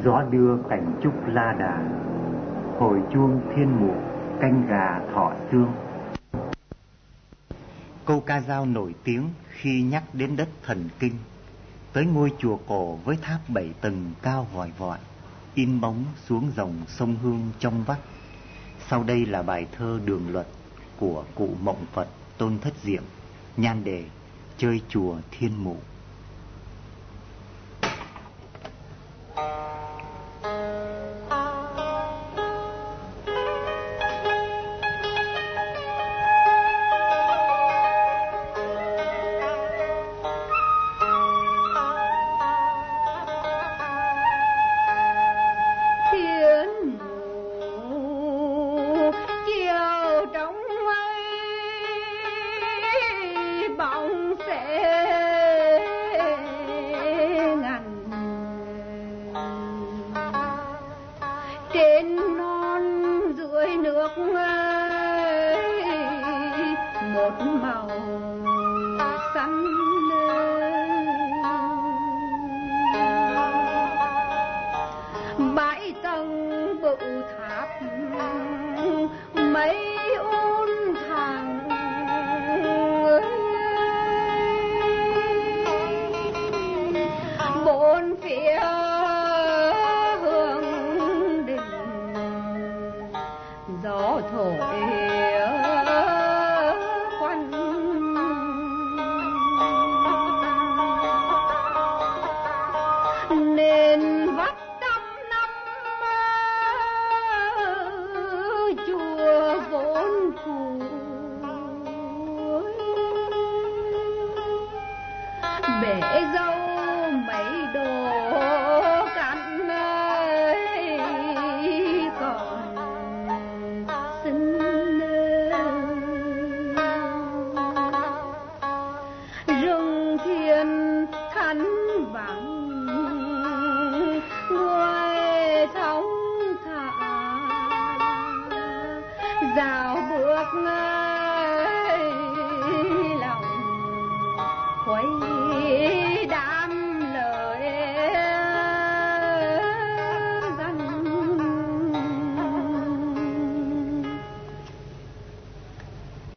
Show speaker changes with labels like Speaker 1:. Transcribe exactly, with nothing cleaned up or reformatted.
Speaker 1: Gió đưa cảnh trúc la đà, hồi chuông thiên mục canh gà thọ xương. Câu ca dao nổi tiếng khi nhắc đến đất thần kinh, tới ngôi chùa cổ với tháp bảy tầng cao vòi vọi, in bóng xuống dòng sông Hương trong vắt. Sau đây là bài thơ đường luật của cụ Mộng Phật Tôn Thất Diệm, nhan đề Chơi chùa Thiên Mụ.
Speaker 2: Dạo bước